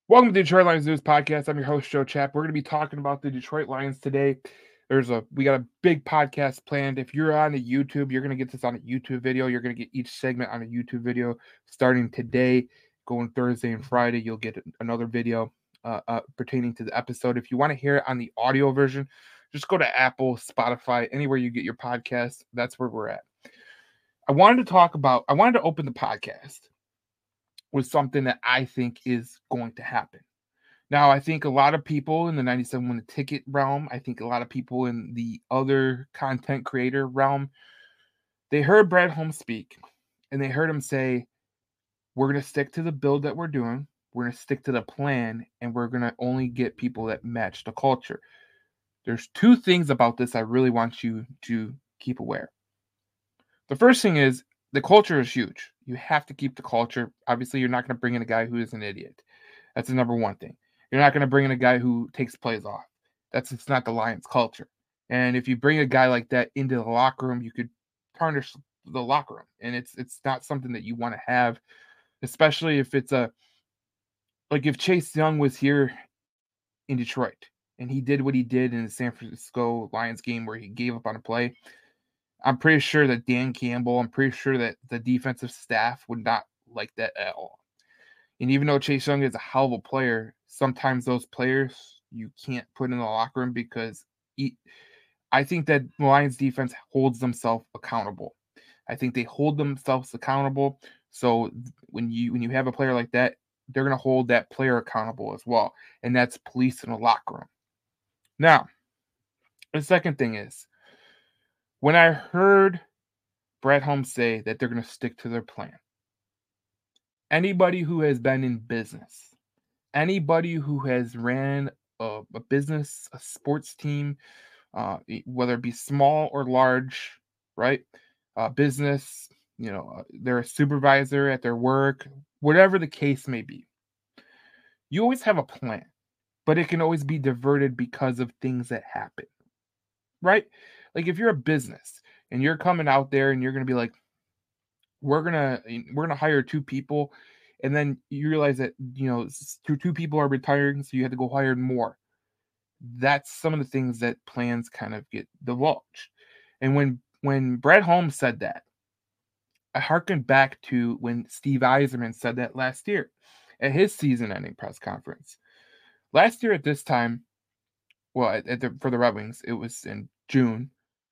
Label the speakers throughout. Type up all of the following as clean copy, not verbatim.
Speaker 1: Welcome to the Detroit Lions News Podcast. I'm your host, Joe Chapp. We're going to be talking about the Detroit Lions today. We got a big podcast planned. If you're on the YouTube, you're going to get this on a YouTube video. You're going to get each segment on a YouTube video starting today, going Thursday and Friday. You'll get another video pertaining to the episode. If you want to hear it on the audio version, just go to Apple, Spotify, anywhere you get your podcast. That's where we're at. I wanted to open the podcast with something that I think is going to happen. Now, I think a lot of people in the 97 Win the Ticket realm, I think a lot of people in the other content creator realm, they heard Brad Holmes speak and they heard him say, we're going to stick to the build that we're doing. We're going to stick to the plan and we're going to only get people that match the culture. There's two things about this I really want you to keep aware. The first thing is the culture is huge. You have to keep the culture. Obviously, you're not going to bring in a guy who is an idiot. That's the number one thing. You're not going to bring in a guy who takes plays off. It's not the Lions culture. And if you bring a guy like that into the locker room, you could tarnish the locker room. And it's not something that you want to have, especially if it's if Chase Young was here in Detroit and he did what he did in the San Francisco Lions game where he gave up on a play. I'm pretty sure that Dan Campbell, I'm pretty sure that the defensive staff would not like that at all. And even though Chase Young is a hell of a player, sometimes those players you can't put in the locker room because I think that the Lions defense holds themselves accountable. I think they hold themselves accountable. So when you have a player like that, they're going to hold that player accountable as well. And that's police in the locker room. Now, the second thing is, when I heard Brad Holmes say that they're going to stick to their plan, anybody who has been in business, anybody who has ran a business, a sports team, whether it be small or large, right? Business, they're a supervisor at their work, whatever the case may be. You always have a plan, but it can always be diverted because of things that happen, right? Like if you're a business and you're coming out there and you're going to be like, we're gonna hire two people, and then you realize that two people are retiring, so you have to go hire more. That's some of the things that plans kind of get divulged. And when Brad Holmes said that, I harkened back to when Steve Yzerman said that last year at his season-ending press conference. Last year at this time, well, for the Red Wings, it was in June,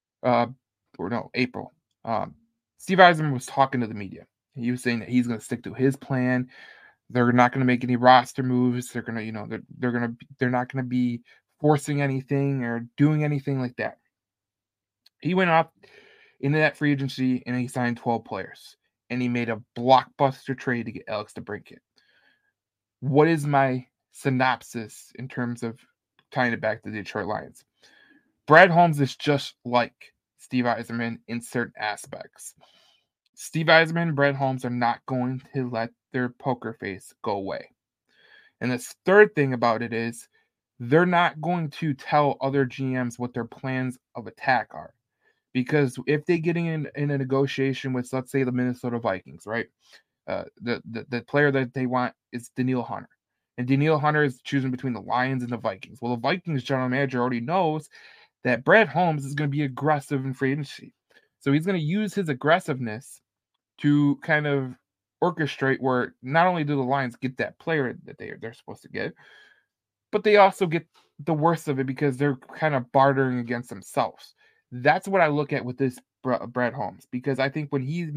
Speaker 1: April. Steve Yzerman was talking to the media. He was saying that he's going to stick to his plan. They're not going to make any roster moves. They're going to, they're not going to be forcing anything or doing anything like that. He went up into that free agency and he signed 12 players and he made a blockbuster trade to get Alex DeBrincat. What is my synopsis in terms of tying it back to the Detroit Lions? Brad Holmes is just like Steve Yzerman in certain aspects. Steve Yzerman and Brad Holmes are not going to let their poker face go away. And the third thing about it is they're not going to tell other GMs what their plans of attack are. Because if they get in a negotiation with, let's say, the Minnesota Vikings, right? The player that they want is Danielle Hunter. And Danielle Hunter is choosing between the Lions and the Vikings. Well, the Vikings general manager already knows that Brad Holmes is going to be aggressive in free agency. So he's going to use his aggressiveness to kind of orchestrate where not only do the Lions get that player that they're supposed to get, but they also get the worst of it because they're kind of bartering against themselves. That's what I look at with this Brad Holmes, because I think when he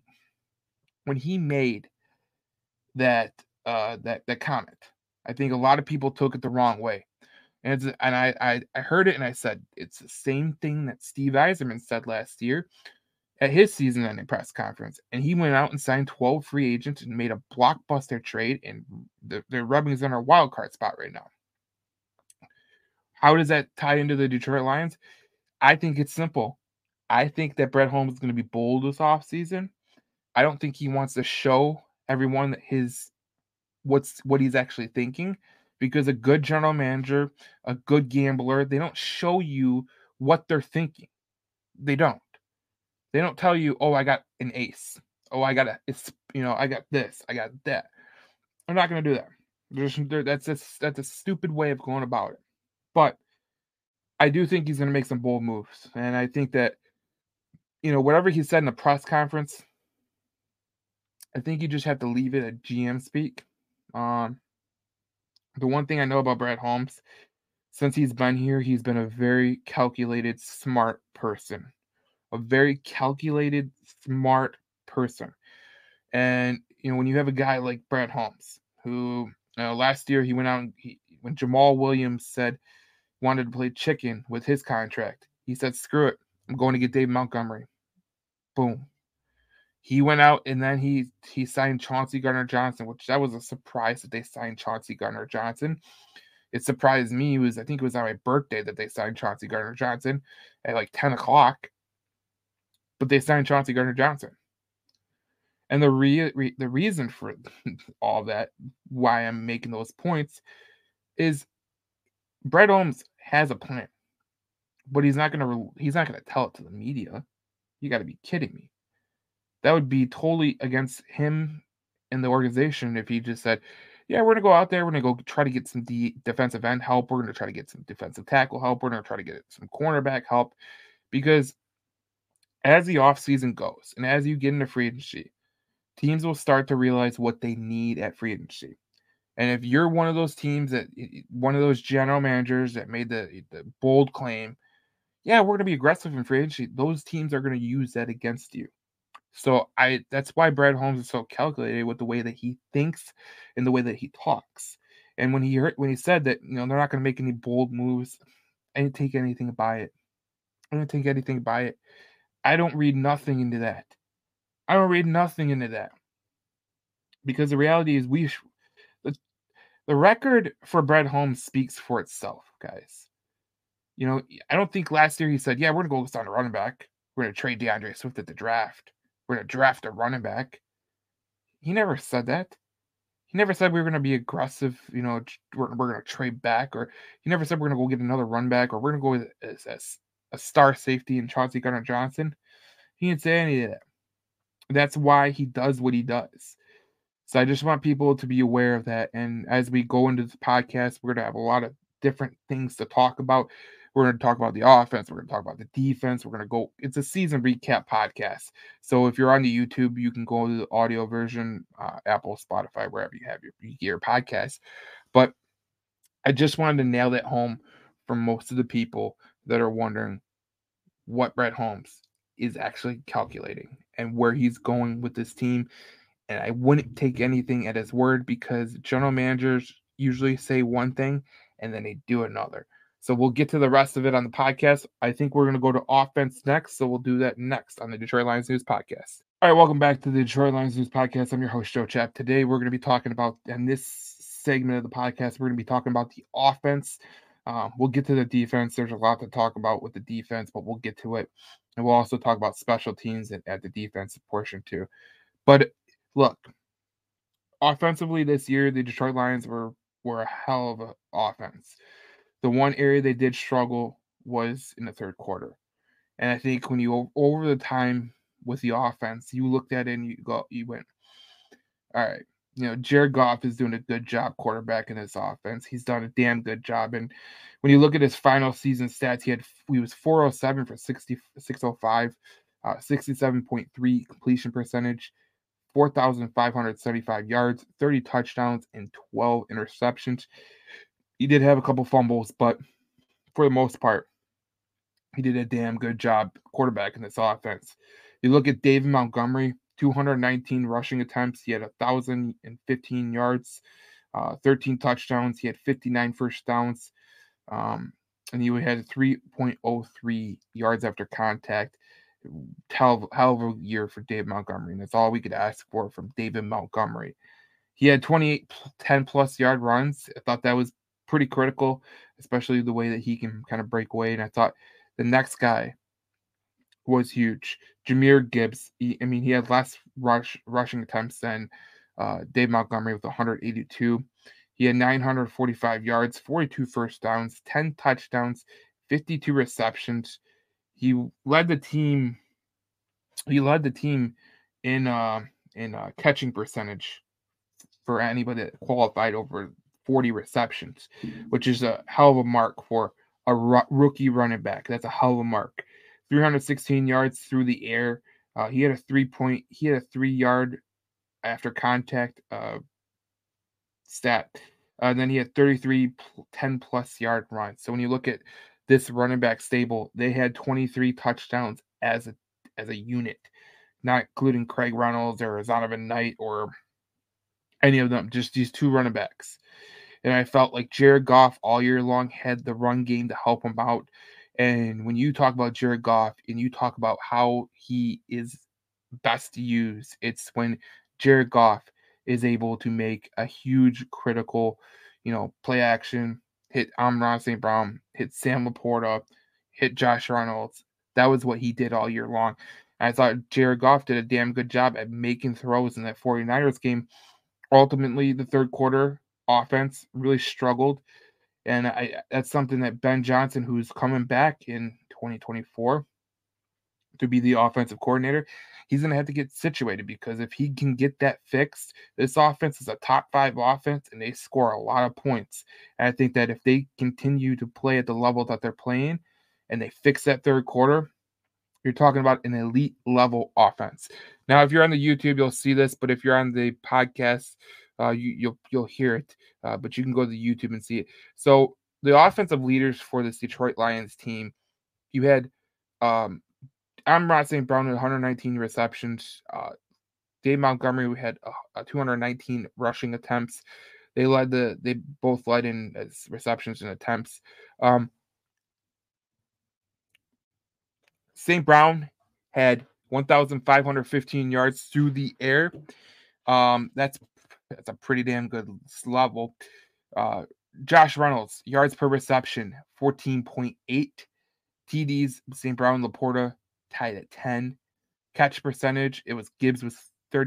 Speaker 1: made that comment, I think a lot of people took it the wrong way. And I heard it and I said, it's the same thing that Steve Yzerman said last year at his season-ending press conference. And he went out and signed 12 free agents and made a blockbuster trade, and they're rubbing us in our wild card spot right now. How does that tie into the Detroit Lions? I think it's simple. I think that Brett Holmes is going to be bold this offseason. I don't think he wants to show everyone what he's actually thinking, because a good general manager, a good gambler, they don't show you what they're thinking. They don't. They don't tell you, oh, I got an ace. Oh, I got this, I got that. I'm not going to do that. That's a stupid way of going about it. But I do think he's going to make some bold moves, and I think that whatever he said in the press conference, I think you just have to leave it at GM speak. Um, the one thing I know about Brad Holmes, since he's been here, he's been a very calculated, smart person. A very calculated, smart person. And when you have a guy like Brad Holmes, who last year he went out and when Jamal Williams said wanted to play chicken with his contract, he said, "Screw it, I'm going to get Dave Montgomery." Boom. He went out and then he signed Chauncey Gardner-Johnson, which that was a surprise that they signed Chauncey Gardner-Johnson. It surprised me. I think it was on my birthday that they signed Chauncey Gardner-Johnson at like 10 o'clock. But they signed Chauncey Gardner-Johnson. And the reason for all that, why I'm making those points, is Brad Holmes has a plan, but he's not gonna tell it to the media. You got to be kidding me. That would be totally against him and the organization if he just said, "Yeah, we're gonna go out there. We're gonna go try to get some defensive end help. We're gonna try to get some defensive tackle help. We're gonna try to get some cornerback help," because as the offseason goes and as you get into free agency, teams will start to realize what they need at free agency. And if you're one of those teams one of those general managers that made the bold claim, yeah, we're going to be aggressive in free agency, those teams are going to use that against you. So that's why Brad Holmes is so calculated with the way that he thinks and the way that he talks. And when he said that, they're not going to make any bold moves, I didn't take anything by it. I didn't take anything by it. I don't read nothing into that. I don't read nothing into that. Because the reality is the record for Brad Holmes speaks for itself, guys. I don't think last year he said, "Yeah, we're going to go sign a running back. We're going to trade DeAndre Swift at the draft. We're going to draft a running back." He never said that. He never said we were going to be aggressive, we're going to trade back, or he never said we're going to go get another run back, or we're going to go with a star safety in Chauncey Gardner-Johnson. He didn't say any of that. That's why he does what he does. So I just want people to be aware of that. And as we go into this podcast, we're going to have a lot of different things to talk about. We're going to talk about the offense. We're going to talk about the defense. We're going to go. It's a season recap podcast. So if you're on the YouTube, you can go to the audio version, Apple, Spotify, wherever you have your podcast. But I just wanted to nail that home for most of the people that are wondering what Brett Holmes is actually calculating and where he's going with this team. And I wouldn't take anything at his word because general managers usually say one thing and then they do another. So we'll get to the rest of it on the podcast. I think we're going to go to offense next. So we'll do that next on the Detroit Lions News Podcast. All right, welcome back to the Detroit Lions News Podcast. I'm your host, Joe Chap. Today we're going to be talking about, in this segment of the podcast, we're going to be talking about the offense. We'll get to the defense. There's a lot to talk about with the defense, but we'll get to it. And we'll also talk about special teams at the defensive portion too. But look, offensively this year, the Detroit Lions were a hell of an offense. The one area they did struggle was in the third quarter. And I think when you over the time with the offense, you looked at it and you went, all right, Jared Goff is doing a good job quarterbacking his offense. He's done a damn good job. And when you look at his final season stats, he was 407 for 605, 67.3 completion percentage, 4,575 yards, 30 touchdowns, and 12 interceptions. He did have a couple fumbles, but for the most part, he did a damn good job quarterbacking this offense. You look at David Montgomery, 219 rushing attempts. He had 1,015 yards, 13 touchdowns. He had 59 first downs, and he had 3.03 yards after contact. Hell of a year for David Montgomery, and that's all we could ask for from David Montgomery. He had 28 10-plus yard runs. I thought that was pretty critical, especially the way that he can kind of break away. And I thought the next guy was huge. Jahmyr Gibbs. He had less rushing attempts than Dave Montgomery with 182. He had 945 yards, 42 first downs, 10 touchdowns, 52 receptions. He led the team. In catching percentage for anybody that qualified over 40 receptions, which is a hell of a mark for a rookie running back. That's a hell of a mark. 316 yards through the air. He had a 3-yard after contact stat. Then he had 33 10-plus yard runs. So when you look at this running back stable, they had 23 touchdowns as a unit, not including Craig Reynolds or Zonovan Knight or any of them, just these two running backs. And I felt like Jared Goff all year long had the run game to help him out. And when you talk about Jared Goff and you talk about how he is best used, it's when Jared Goff is able to make a huge critical, play action, hit Amon St. Brown, hit Sam Laporta, hit Josh Reynolds. That was what he did all year long. And I thought Jared Goff did a damn good job at making throws in that 49ers game. Ultimately, the third quarter offense really struggled. And that's something that Ben Johnson, who's coming back in 2024 to be the offensive coordinator, he's going to have to get situated, because if he can get that fixed, this offense is a top 5 offense and they score a lot of points. And I think that if they continue to play at the level that they're playing and they fix that third quarter, you're talking about an elite level offense. Now, if you're on the YouTube, you'll see this, but if you're on the podcast, you'll hear it. But you can go to the YouTube and see it. So the offensive leaders for this Detroit Lions team, you had Amon St. Brown with 119 receptions. Dave Montgomery had 219 rushing attempts. They both led in receptions and attempts. St. Brown had 1,515 yards through the air. That's a pretty damn good level. Josh Reynolds, yards per reception, 14.8. TDs, St. Brown and Laporta tied at 10. Catch percentage, it was Gibbs with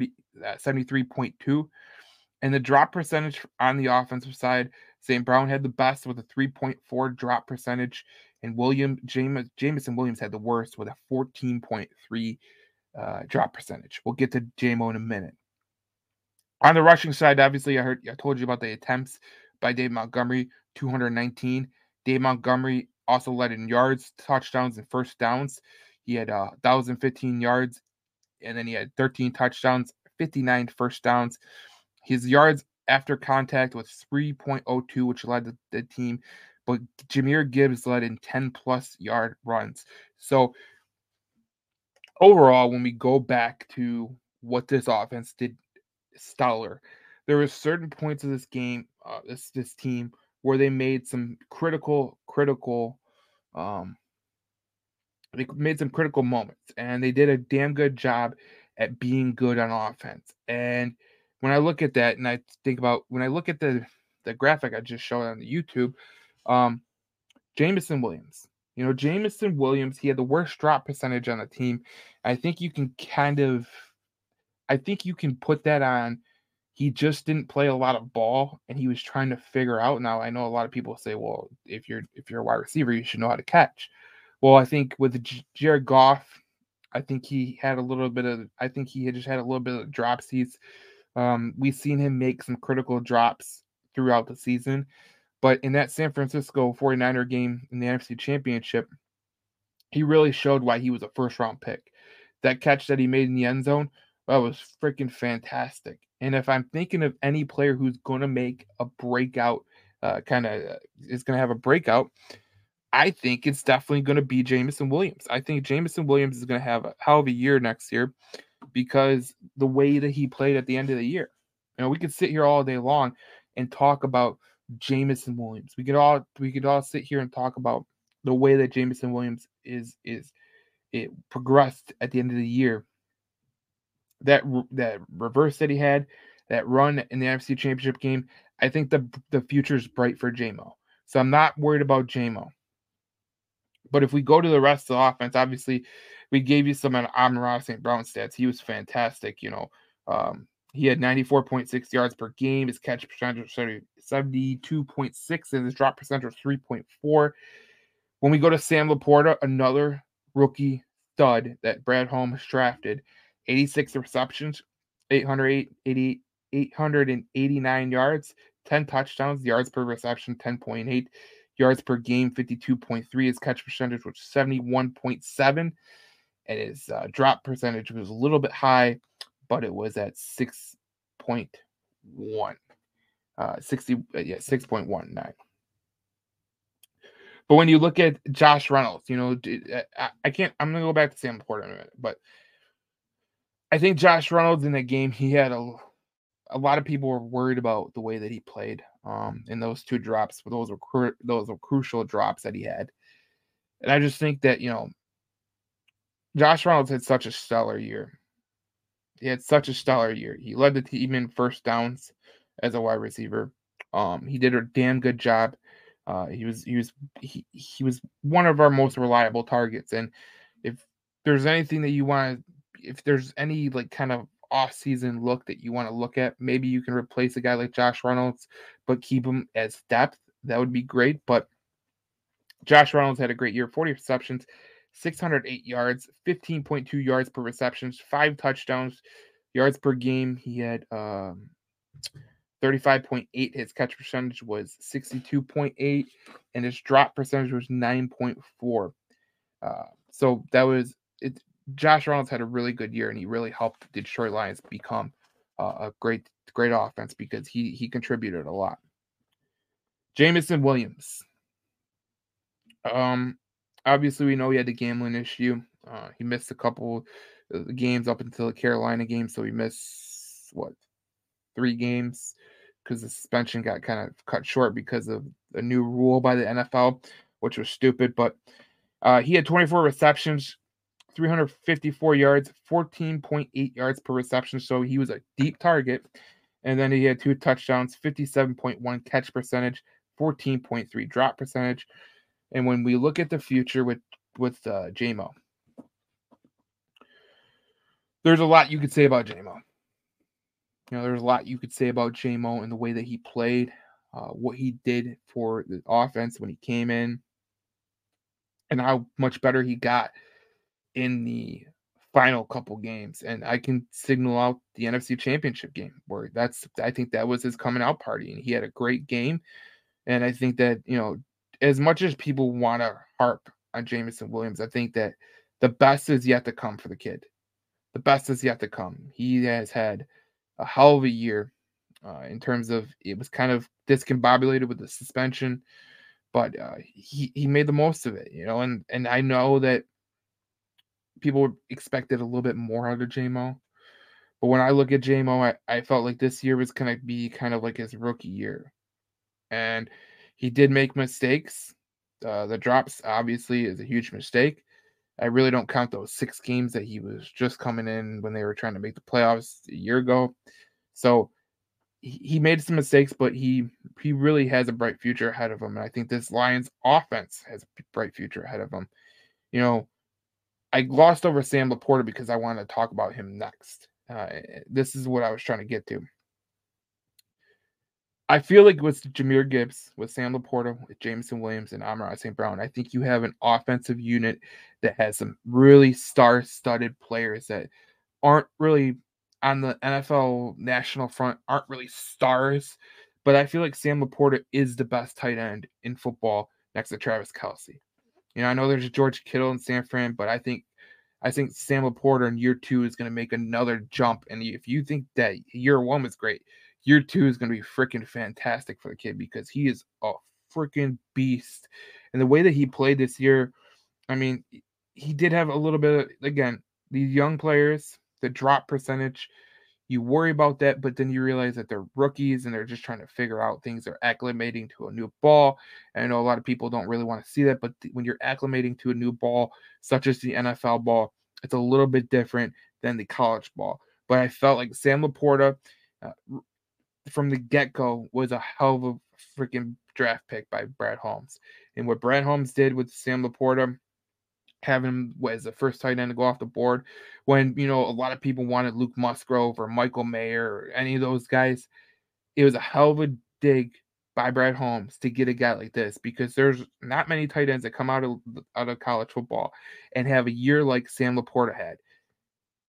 Speaker 1: 73.2. And the drop percentage on the offensive side, St. Brown had the best with a 3.4 drop percentage, and Jameson Williams had the worst with a 14.3 drop percentage. We'll get to JMO in a minute. On the rushing side, obviously, I told you about the attempts by Dave Montgomery, 219. Dave Montgomery also led in yards, touchdowns, and first downs. He had 1,015 yards, and then he had 13 touchdowns, 59 first downs. His yards after contact was 3.02, which led the team, but Jahmyr Gibbs led in 10-plus yard runs. So overall, when we go back to what this offense did stellar, there were certain points of this game, this team, where they made some critical moments, and they did a damn good job at being good on offense. And when I look at that, and I think about when I look at the graphic I just showed on the YouTube, Jameson Williams. Jameson Williams, he had the worst drop percentage on the team. I think you can put that on. He just didn't play a lot of ball, and he was trying to figure out. Now, I know a lot of people say, well, if you're a wide receiver, you should know how to catch. Well, I think with Jared Goff, I think he had just had a little bit of dropsies. We've seen him make some critical drops throughout the season, but in that San Francisco 49er game in the NFC Championship, he really showed why he was a first-round pick. That catch that he made in the end zone, that was freaking fantastic. And if I'm thinking of any player who's going to make a breakout, is going to have a breakout, I think it's definitely going to be Jameson Williams. I think Jameson Williams is going to have a hell of a year next year, because the way that he played at the end of the year. We could sit here all day long and talk about Jameson Williams. We could all sit here and talk about the way that Jameson Williams it progressed at the end of the year. That reverse that he had, that run in the NFC Championship game, I think the future is bright for JMO. So I'm not worried about JMO. But if we go to the rest of the offense, obviously we gave you some on Amon St. Brown stats. He was fantastic. He had 94.6 yards per game. His catch percentage was 72.6, and his drop percentage was 3.4. When we go to Sam Laporta, another rookie stud that Brad Holmes drafted, 86 receptions, 889 yards, 10 touchdowns, yards per reception, 10.8, yards per game, 52.3. His catch percentage was 71.7, and his drop percentage was a little bit high, but it was at 6.1. 6.19. But when you look at Josh Reynolds, I can't. I'm gonna go back to Sam Laporta in a minute, but I think Josh Reynolds in that game, he had a lot of people were worried about the way that he played in those two drops. Those were crucial drops that he had, and I just think that Josh Reynolds had such a stellar year. He had such a stellar year. He led the team in first downs as a wide receiver. He did a damn good job. He was one of our most reliable targets. And if there's anything that you want to, if there's any like kind of off-season look that you want to look at, maybe you can replace a guy like Josh Reynolds, but keep him as depth. That would be great. But Josh Reynolds had a great year, 40 receptions, 608 yards, 15.2 yards per receptions, 5 touchdowns, yards per game. He had 35.8. His catch percentage was 62.8, and his drop percentage was 9.4. So that was it. Josh Reynolds had a really good year, and he really helped the Detroit Lions become a great offense because he contributed a lot. Jameson Williams. Obviously we know he had the gambling issue. He missed a couple games up until the Carolina game, so he missed 3 games because the suspension got kind of cut short because of a new rule by the NFL, which was stupid. But he had 24 receptions, 354 yards, 14.8 yards per reception, so he was a deep target. And then he had 2 touchdowns, 57.1 catch percentage, 14.3 drop percentage. And when we look at the future with J-Mo, there's a lot you could say about J-Mo. There's a lot you could say about J-Mo and the way that he played, what he did for the offense when he came in, and how much better he got in the final couple games. And I can signal out the NFC Championship game where I think that was his coming out party, and he had a great game. And I think that, as much as people want to harp on Jameson Williams, I think that the best is yet to come for the kid. The best is yet to come. He has had a hell of a year in terms of it was kind of discombobulated with the suspension, but he made the most of it, and I know that people expected a little bit more out of J-Mo. But when I look at J-Mo, I felt like this year was going to be kind of like his rookie year. And he did make mistakes. The drops obviously is a huge mistake. I really don't count those 6 games that he was just coming in when they were trying to make the playoffs a year ago. So he made some mistakes, but he really has a bright future ahead of him. And I think this Lions offense has a bright future ahead of him. I glossed over Sam Laporta because I wanted to talk about him next. This is what I was trying to get to. I feel like with Jahmyr Gibbs, with Sam Laporta, with Jameson Williams, and Amon-Ra St. Brown, I think you have an offensive unit that has some really star-studded players that aren't really on the NFL national front, aren't really stars. But I feel like Sam Laporta is the best tight end in football next to Travis Kelce. I know there's George Kittle and San Fran, but I think Sam Laporta in year 2 is going to make another jump. And if you think that year 1 was great, year 2 is going to be freaking fantastic for the kid because he is a freaking beast. And the way that he played this year, I mean, he did have a little bit of, again, these young players, the drop percentage, you worry about that, but then you realize that they're rookies and they're just trying to figure out things. They're acclimating to a new ball. And I know a lot of people don't really want to see that, but when you're acclimating to a new ball, such as the NFL ball, it's a little bit different than the college ball. But I felt like Sam Laporta, from the get-go, was a hell of a freaking draft pick by Brad Holmes. And what Brad Holmes did with Sam Laporta, having him as the first tight end to go off the board, when a lot of people wanted Luke Musgrove or Michael Mayer or any of those guys, it was a hell of a dig by Brad Holmes to get a guy like this because there's not many tight ends that come out of college football and have a year like Sam Laporta had.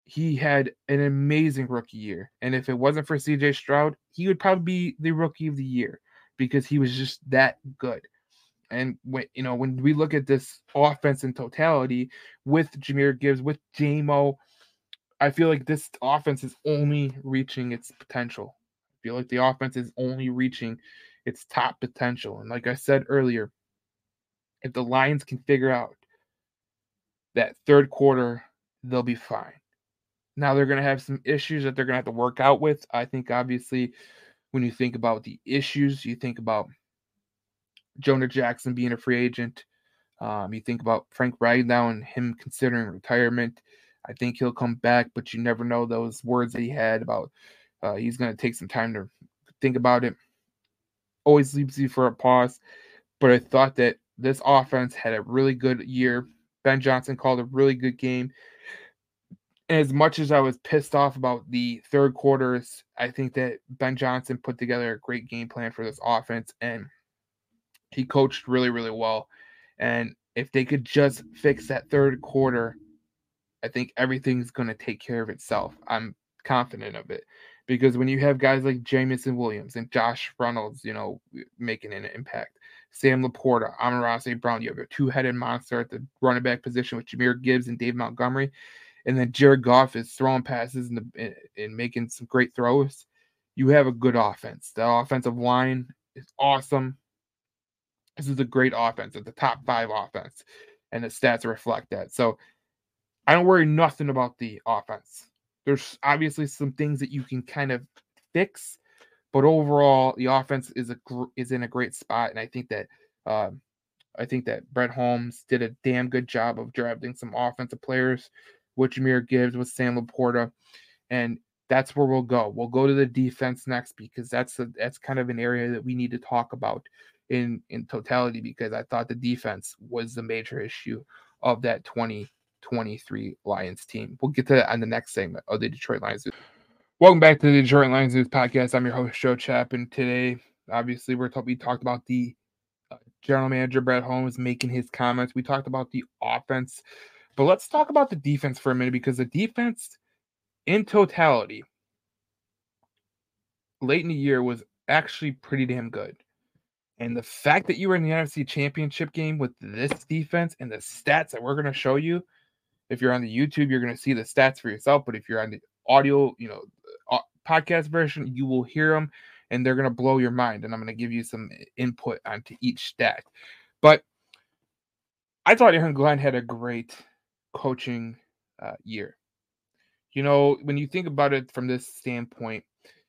Speaker 1: he had an amazing rookie year. And if it wasn't for CJ Stroud, he would probably be the rookie of the year because he was just that good. And when we look at this offense in totality with Jahmyr Gibbs, with JMO, I feel like this offense is only reaching its potential. I feel like the offense is only reaching its top potential. And like I said earlier, if the Lions can figure out that third quarter, they'll be fine. Now they're going to have some issues that they're going to have to work out with. I think obviously when you think about the issues, you think about Jonah Jackson being a free agent. You think about Frank Ragnow and him considering retirement. I think he'll come back, but you never know. Those words that he had about he's going to take some time to think about it always leaves you for a pause. But I thought that this offense had a really good year. Ben Johnson called a really good game. And as much as I was pissed off about the third quarters, I think that Ben Johnson put together a great game plan for this offense, and he coached really, really well. And if they could just fix that third quarter, I think everything's going to take care of itself. I'm confident of it. Because when you have guys like Jamison Williams and Josh Reynolds, making an impact, Sam Laporta, Amon-Ra St. Brown, you have a two-headed monster at the running back position with Jahmyr Gibbs and Dave Montgomery. And then Jared Goff is throwing passes and making some great throws. You have a good offense. The offensive line is awesome. This is a great offense. It's a top 5 offense, and the stats reflect that. So I don't worry nothing about the offense. There's obviously some things that you can kind of fix, but overall, the offense is in a great spot, and I think that Brett Holmes did a damn good job of drafting some offensive players with Jahmyr Gibbs, with Sam Laporta, and that's where we'll go. We'll go to the defense next because that's kind of an area that we need to talk about in totality because I thought the defense was the major issue of that 2023 Lions team. We'll get to that on the next segment of the Detroit Lions News. Welcome back to the Detroit Lions News podcast. I'm your host, Joe Chap, and today, obviously, we talked about the general manager, Brett Holmes, making his comments. We talked about the offense, but let's talk about the defense for a minute because the defense in totality late in the year was actually pretty damn good. And the fact that you were in the NFC Championship game with this defense and the stats that we're going to show you, if you're on the YouTube, you're going to see the stats for yourself. But if you're on the audio, podcast version, you will hear them and they're going to blow your mind. And I'm going to give you some input onto each stat. But I thought Aaron Glenn had a great coaching year. When you think about it from this standpoint,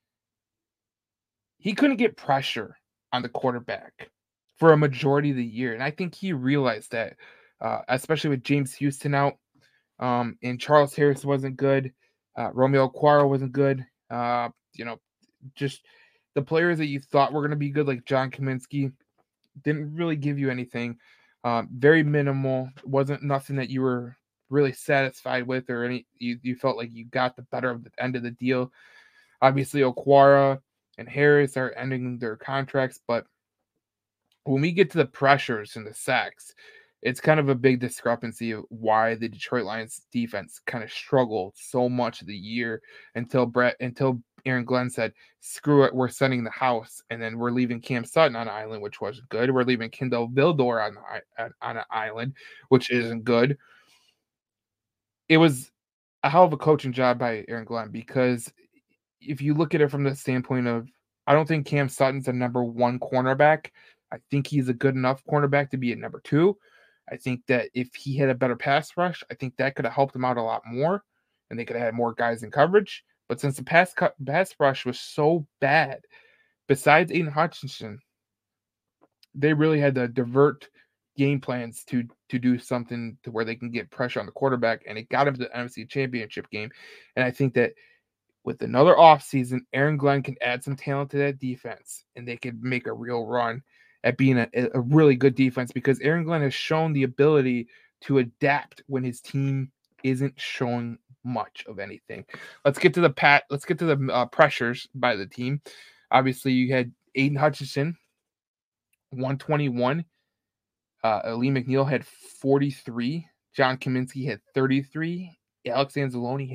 Speaker 1: he couldn't get pressure on the quarterback for a majority of the year. And I think he realized that, especially with James Houston out, and Charles Harris wasn't good. Romeo Okwara wasn't good. Just the players that you thought were going to be good, like John Kaminsky, didn't really give you anything. Very minimal. Wasn't nothing that you were really satisfied with or you felt like you got the better of the end of the deal. Obviously, Okwara and Harris are ending their contracts, but when we get to the pressures and the sacks, it's kind of a big discrepancy of why the Detroit Lions defense kind of struggled so much of the year until Aaron Glenn said, screw it, we're sending the house, and then we're leaving Cam Sutton on an island, which wasn't good. We're leaving Kindle Vildor on an island, which isn't good. It was a hell of a coaching job by Aaron Glenn because if you look at it from the standpoint of, I don't think Cam Sutton's a number 1 cornerback. I think he's a good enough cornerback to be at number 2. I think that if he had a better pass rush, I think that could have helped him out a lot more, and they could have had more guys in coverage. But since the pass rush was so bad, besides Aiden Hutchinson, they really had to divert game plans to do something to where they can get pressure on the quarterback, and it got him to the NFC Championship game. And I think that with another offseason, Aaron Glenn can add some talent to that defense, and they could make a real run at being a really good defense because Aaron Glenn has shown the ability to adapt when his team isn't showing much of anything. Let's get to the pressures by the team. Obviously, you had Aiden Hutchinson, 121. Lee McNeil had 43. John Kaminsky had 33. Alex Anzalone had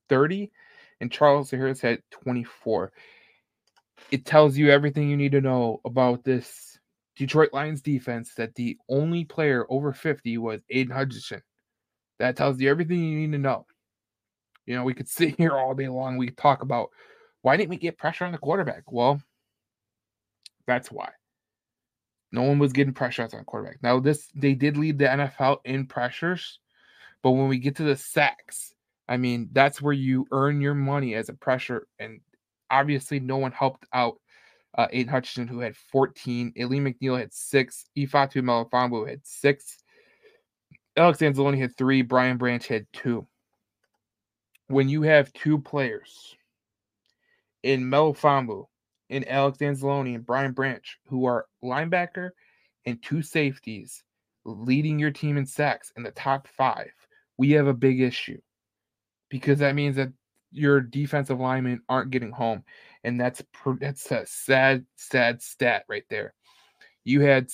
Speaker 1: 30, and Charles Harris had 24. It tells you everything you need to know about this Detroit Lions defense, that the only player over 50 was Aiden Hutchinson. That tells you everything you need to know. We could sit here all day long. We could talk about why didn't we get pressure on the quarterback? Well, that's why. No one was getting pressure on the quarterback. Now, they did lead the NFL in pressures, but when we get to the sacks, I mean, that's where you earn your money as a pressure. And obviously, no one helped out Aiden Hutchinson, who had 14. Alim McNeil had 6. Ifeatu Melifonwu had 6. Alex Anzalone had 3. Brian Branch had 2. When you have 2 players in Melifonwu, in Alex Anzalone, and Brian Branch, who are linebacker and 2 safeties, leading your team in sacks in the top 5, we have a big issue, because that means that your defensive linemen aren't getting home, and that's a sad stat right there. You had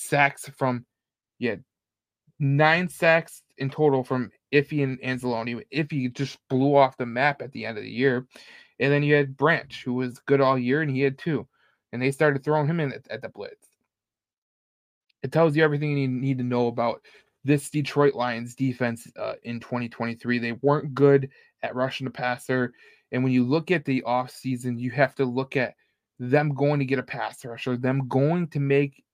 Speaker 1: 9 sacks in total from Iffy and Anzalone. Iffy just blew off the map at the end of the year. And then you had Branch, who was good all year, and he had 2. And they started throwing him in at the blitz. It tells you everything you need to know about this Detroit Lions defense in 2023. They weren't good at rushing the passer. And when you look at the offseason, you have to look at them going to get a pass rusher, them going to make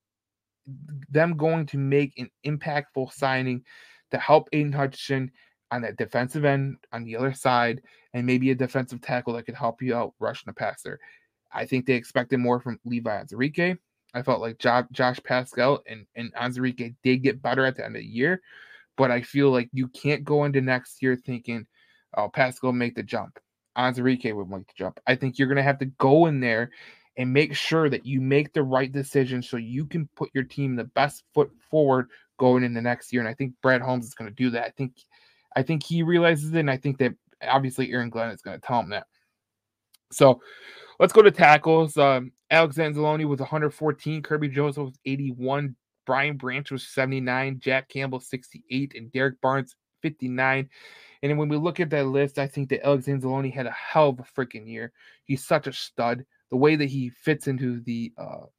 Speaker 1: an impactful signing to help Aiden Hutchinson on that defensive end on the other side, and maybe a defensive tackle that could help you out rushing the passer. I think they expected more from Levi Onwuzurike. I felt like Josh Paschal and Onwuzurike did get better at the end of the year, but I feel like you can't go into next year thinking, oh, Paschal make the jump, Onwuzurike would make the jump. I think you're going to have to go in there and make sure that you make the right decision so you can put your team the best foot forward going into next year. And I think Brad Holmes is going to do that. I think he realizes it, and I think that obviously Aaron Glenn is going to tell him that. So let's go to tackles. Alex Anzalone was 114, Kirby Joseph was 81, Brian Branch was 79, Jack Campbell 68, and Derek Barnes 59. And then when we look at that list, I think that Alex Anzalone had a hell of a freaking year. He's such a stud. The way that he fits into the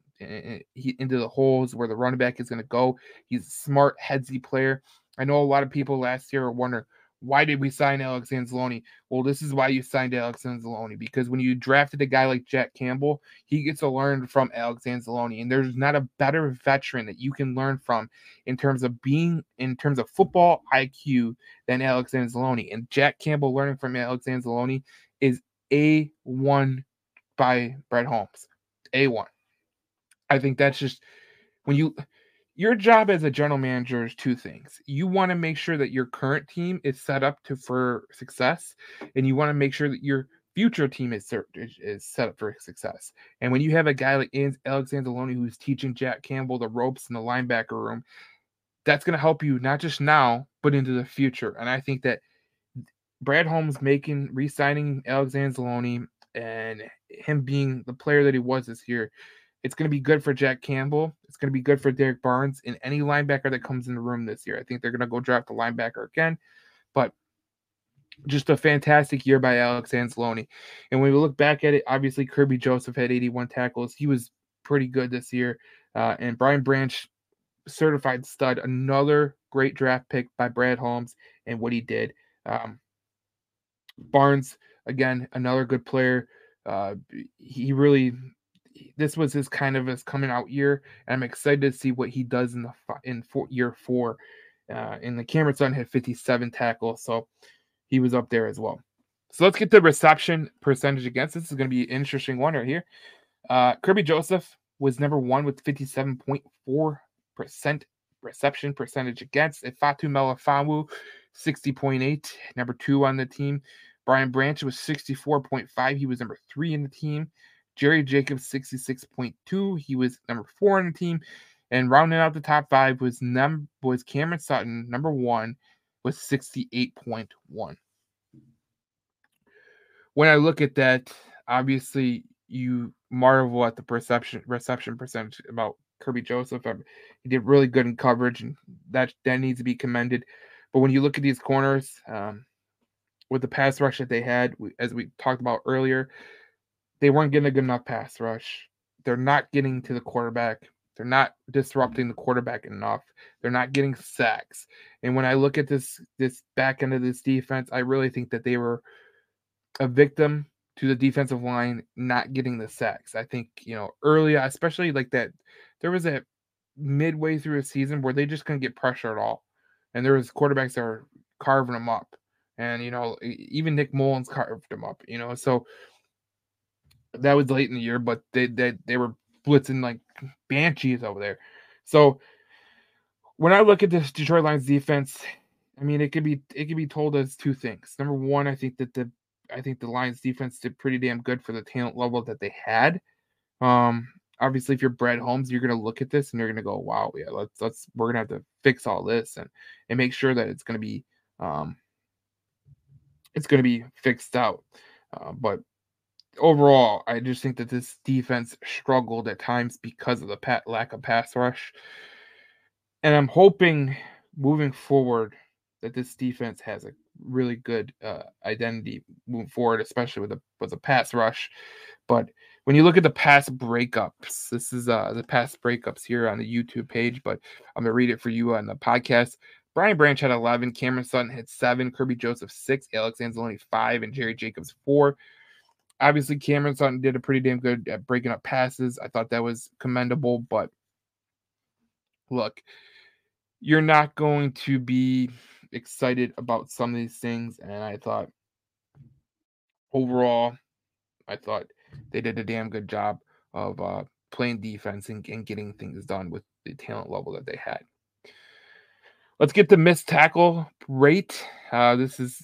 Speaker 1: holes where the running back is going to go, he's a smart, headsy player. I know a lot of people last year are wondering, why did we sign Alex Anzalone? Well, this is why you signed Alex Anzalone, because when you drafted a guy like Jack Campbell, he gets to learn from Alex Anzalone, and there's not a better veteran that you can learn from in terms of football IQ than Alex Anzalone. And Jack Campbell learning from Alex Anzalone is A1 by Brett Holmes. A1. I think that's just your job as a general manager is 2 things. You want to make sure that your current team is set up for success, and you want to make sure that your future team is set up for success. And when you have a guy like Alex Anzalone who's teaching Jack Campbell the ropes in the linebacker room, that's going to help you not just now, but into the future. And I think that Brad Holmes re-signing Alex Anzalone and him being the player that he was this year, it's going to be good for Jack Campbell. It's going to be good for Derek Barnes and any linebacker that comes in the room this year. I think they're going to go draft a linebacker again, but just a fantastic year by Alex Anzalone. And when we look back at it, obviously Kirby Joseph had 81 tackles. He was pretty good this year. And Brian Branch, certified stud, another great draft pick by Brad Holmes and what he did. Barnes, again, another good player. This was his coming out year, and I'm excited to see what he does in year 4. And the Cameron Sutton had 57 tackles, so he was up there as well. So let's get the reception percentage against. This is going to be an interesting one right here. Kirby Joseph was number 1 with 57.4% reception percentage against. Ifeatu Melifonwu, 60.8, number 2 on the team. Brian Branch was 64.5. He was number 3 in the team. Jerry Jacobs, 66.2. He was number 4 on the team. And rounding out the top 5 was Cameron Sutton, number 1, with 68.1. When I look at that, obviously you marvel at the reception percentage about Kirby Joseph. He did really good in coverage, and that needs to be commended. But when you look at these corners, with the pass rush that they had, as we talked about earlier, they weren't getting a good enough pass rush. They're not getting to the quarterback. They're not disrupting the quarterback enough. They're not getting sacks. And when I look at this back end of this defense, I really think that they were a victim to the defensive line not getting the sacks. I think, early, especially like that, there was a midway through a season where they just couldn't get pressure at all. And there was quarterbacks that were carving them up. And, even Nick Mullins carved them up, so that was late in the year, but they were blitzing like banshees over there. So when I look at this Detroit Lions defense, I mean it could be told as two things. Number one, I think the Lions defense did pretty damn good for the talent level that they had. Obviously, if you're Brad Holmes, you're gonna look at this and you're gonna go, "Wow, yeah, we're gonna have to fix all this and make sure that it's gonna be fixed out." But overall, I just think that this defense struggled at times because of the lack of pass rush. And I'm hoping moving forward that this defense has a really good identity moving forward, especially with the pass rush. But when you look at the pass breakups, this is the pass breakups here on the YouTube page, but I'm gonna read it for you on the podcast. Brian Branch had 11, Cameron Sutton had 7, Kirby Joseph 6, Alex Anzalone 5, and Jerry Jacobs 4. Obviously, Cameron Sutton did a pretty damn good at breaking up passes. I thought that was commendable, but look, you're not going to be excited about some of these things. And I thought overall, they did a damn good job of playing defense and getting things done with the talent level that they had. Let's get the missed tackle rate. This is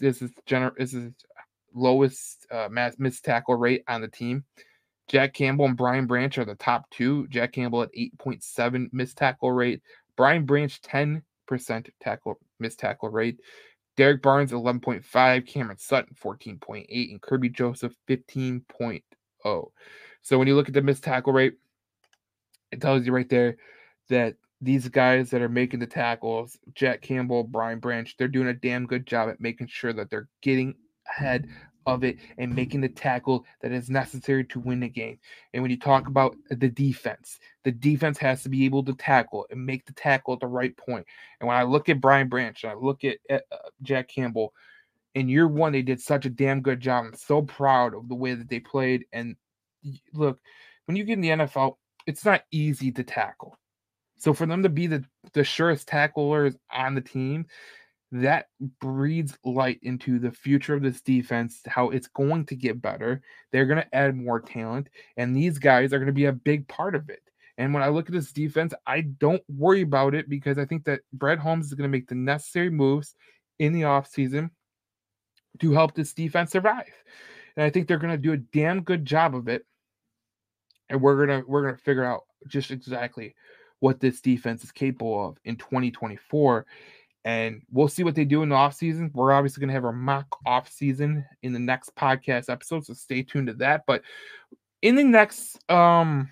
Speaker 1: lowest missed tackle rate on the team. Jack Campbell and Brian Branch are the top two. Jack Campbell at 8.7 missed tackle rate. Brian Branch 10% missed tackle rate. Derek Barnes 11.5, Cameron Sutton 14.8, and Kirby Joseph 15.0. So when you look at the missed tackle rate, it tells you right there that these guys that are making the tackles, Jack Campbell, Brian Branch, they're doing a damn good job at making sure that they're getting ahead of it and making the tackle that is necessary to win the game. And when you talk about the defense has to be able to tackle and make the tackle at the right point. And when I look at Brian Branch, and I look at Jack Campbell, in year one, they did such a damn good job. I'm so proud of the way that they played. And look, when you get in the NFL, it's not easy to tackle. So for them to be the surest tacklers on the team, that breathes light into the future of this defense, how it's going to get better. They're going to add more talent, and these guys are going to be a big part of it. And when I look at this defense, I don't worry about it because I think that Brad Holmes is going to make the necessary moves in the offseason to help this defense survive. And I think they're going to do a damn good job of it. And we're gonna figure out just exactly what this defense is capable of in 2024. And we'll see what they do in the offseason. We're obviously going to have our mock offseason in the next podcast episode, so stay tuned to that. But in the next portion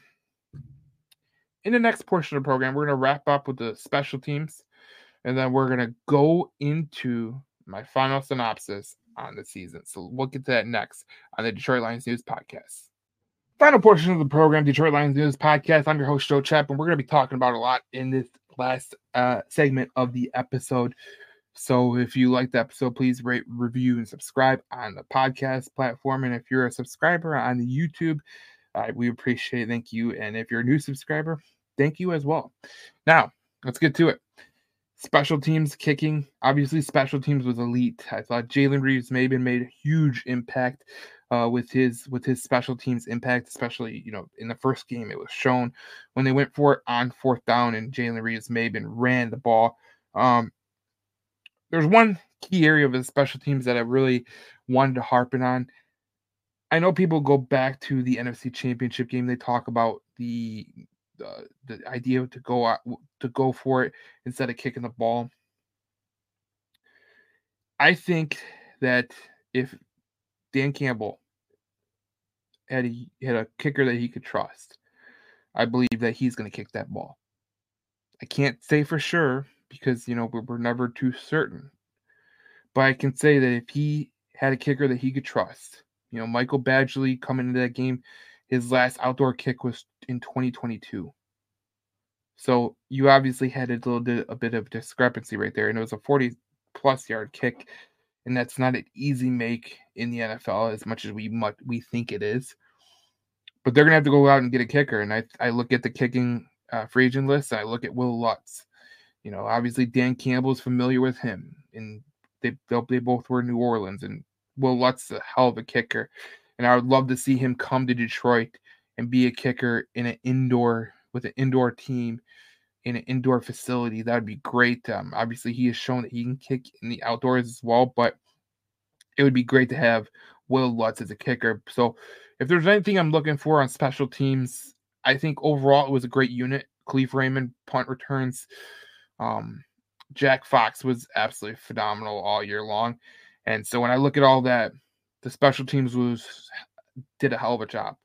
Speaker 1: of the program, we're going to wrap up with the special teams, and then we're going to go into my final synopsis on the season. So we'll get to that next on the Detroit Lions News Podcast. Final portion of the program, Detroit Lions News Podcast. I'm your host, Joe Chapman. We're going to be talking about a lot in this last segment of the episode. So if you like the episode, please rate, review, and subscribe on the podcast platform. And if you're a subscriber on the YouTube, we appreciate it. Thank you. And if you're a new subscriber, thank you as well. Now, let's get to it. Special teams kicking. Obviously, special teams was elite. I thought Jalen Reeves-Maybin made a huge impact with his special teams impact, especially in the first game. It was shown when they went for it on fourth down, and Jalen Reeves-Maybin ran the ball. There's one key area of the special teams that I really wanted to harp in on. I know people go back to the NFC Championship game. They talk about the idea to go for it instead of kicking the ball. I think that if Dan Campbell had a kicker that he could trust, I believe that he's going to kick that ball. I can't say for sure because we're never too certain, but I can say that if he had a kicker that he could trust. Michael Badgley coming into that game, his last outdoor kick was in 2022. So you obviously had a bit of discrepancy right there, and it was a 40-plus yard kick, and that's not an easy make in the NFL as much as we think it is. But they're gonna have to go out and get a kicker, and I look at the kicking free agent list, and I look at Will Lutz. Obviously Dan Campbell's familiar with him, and they both were in New Orleans, and Will Lutz is a hell of a kicker, and I would love to see him come to Detroit and be a kicker in an indoor team in an indoor facility. That would be great. Obviously, he has shown that he can kick in the outdoors as well, but it would be great to have Will Lutz as a kicker. So if there's anything I'm looking for on special teams, I think overall it was a great unit. Khalif Raymond, punt returns. Jack Fox was absolutely phenomenal all year long. And so when I look at all that, the special teams did a hell of a job.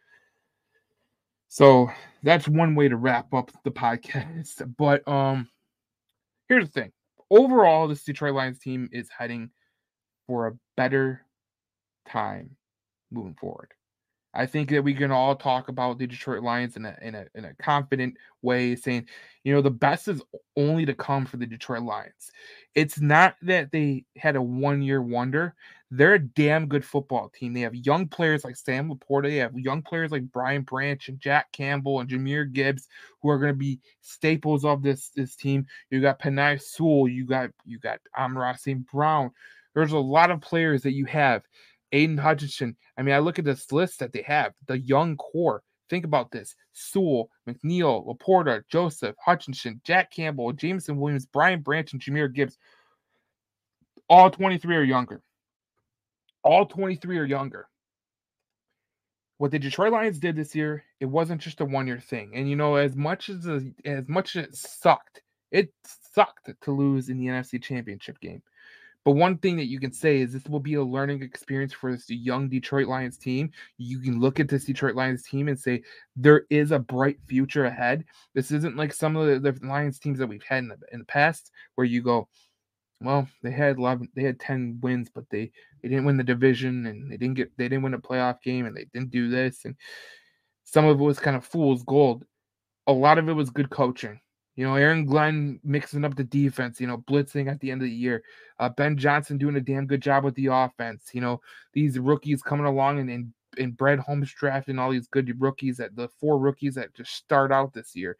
Speaker 1: So that's one way to wrap up the podcast. But here's the thing. Overall, this Detroit Lions team is heading for a better time moving forward. I think that we can all talk about the Detroit Lions in a confident way, saying, the best is only to come for the Detroit Lions. It's not that they had a one-year wonder. They're a damn good football team. They have young players like Sam Laporta. They have young players like Brian Branch and Jack Campbell and Jahmyr Gibbs, who are going to be staples of this team. You got Penei Sewell. You got Amon-Ra St. Brown. There's a lot of players that you have. Aiden Hutchinson. I mean, I look at this list that they have, the young core. Think about this. Sewell, McNeil, Laporta, Joseph, Hutchinson, Jack Campbell, Jameson Williams, Brian Branch, and Jahmyr Gibbs. All 23 are younger. All 23 are younger. What the Detroit Lions did this year, it wasn't just a one-year thing. And, as much as it sucked to lose in the NFC Championship game. But one thing that you can say is this will be a learning experience for this young Detroit Lions team. You can look at this Detroit Lions team and say there is a bright future ahead. This isn't like some of the Lions teams that we've had in the past where you go, well, they had 10 wins, but they didn't win the division and they didn't win a playoff game and they didn't do this. And some of it was kind of fool's gold. A lot of it was good coaching. Aaron Glenn mixing up the defense, blitzing at the end of the year. Ben Johnson doing a damn good job with the offense. These rookies coming along and Brad Holmes drafting all these good rookies, the 4 rookies that just start out this year.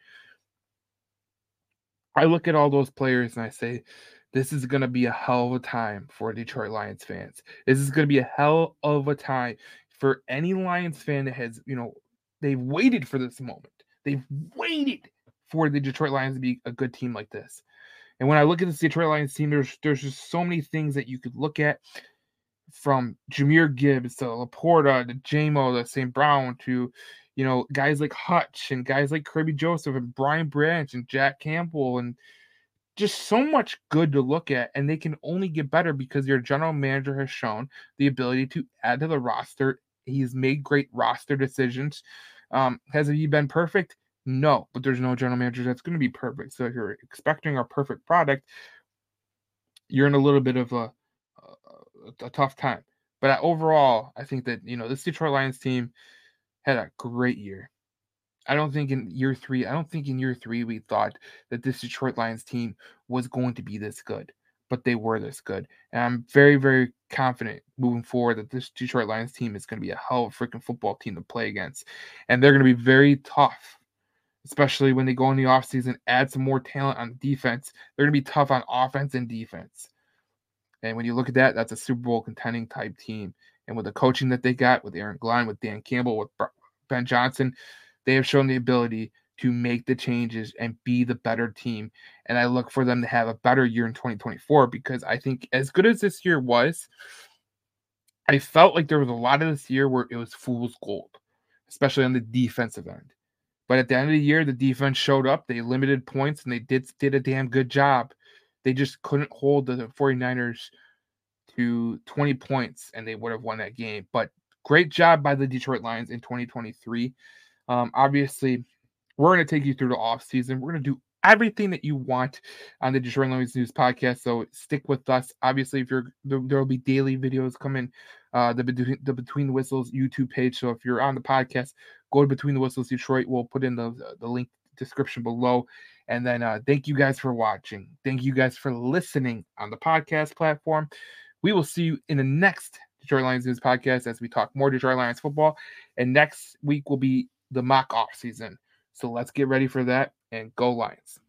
Speaker 1: I look at all those players and I say, this is going to be a hell of a time for Detroit Lions fans. This is going to be a hell of a time for any Lions fan that has, they've waited for this moment. They've waited for the Detroit Lions to be a good team like this. And when I look at this Detroit Lions team, there's just so many things that you could look at, from Jahmyr Gibbs to Laporta to Jamo to St. Brown to, guys like Hutch and guys like Kirby Joseph and Brian Branch and Jack Campbell, and just so much good to look at. And they can only get better because your general manager has shown the ability to add to the roster. He's made great roster decisions. Has he been perfect? No, but there's no general manager that's going to be perfect. So if you're expecting a perfect product, you're in a little bit of a tough time. But overall, I think that, this Detroit Lions team had a great year. I don't think in year three we thought that this Detroit Lions team was going to be this good, but they were this good. And I'm very, very confident moving forward that this Detroit Lions team is going to be a hell of a freaking football team to play against. And they're going to be very tough, especially when they go in the offseason, add some more talent on defense. They're going to be tough on offense and defense. And when you look at that, that's a Super Bowl contending type team. And with the coaching that they got, with Aaron Glenn, with Dan Campbell, with Ben Johnson, they have shown the ability to make the changes and be the better team. And I look for them to have a better year in 2024, because I think as good as this year was, I felt like there was a lot of this year where it was fool's gold, especially on the defensive end. But at the end of the year, the defense showed up. They limited points, and they did a damn good job. They just couldn't hold the 49ers to 20 points, and they would have won that game. But great job by the Detroit Lions in 2023. Obviously, we're going to take you through the offseason. We're going to do everything that you want on the Detroit Lions News podcast. So stick with us. Obviously, if you're there will be daily videos coming. The Between the Whistles YouTube page. So if you're on the podcast, go to Between the Whistles Detroit. We'll put in the link description below. And then thank you guys for watching. Thank you guys for listening on the podcast platform. We will see you in the next Detroit Lions News podcast as we talk more Detroit Lions football. And next week will be the mock off season. So let's get ready for that and go Lions.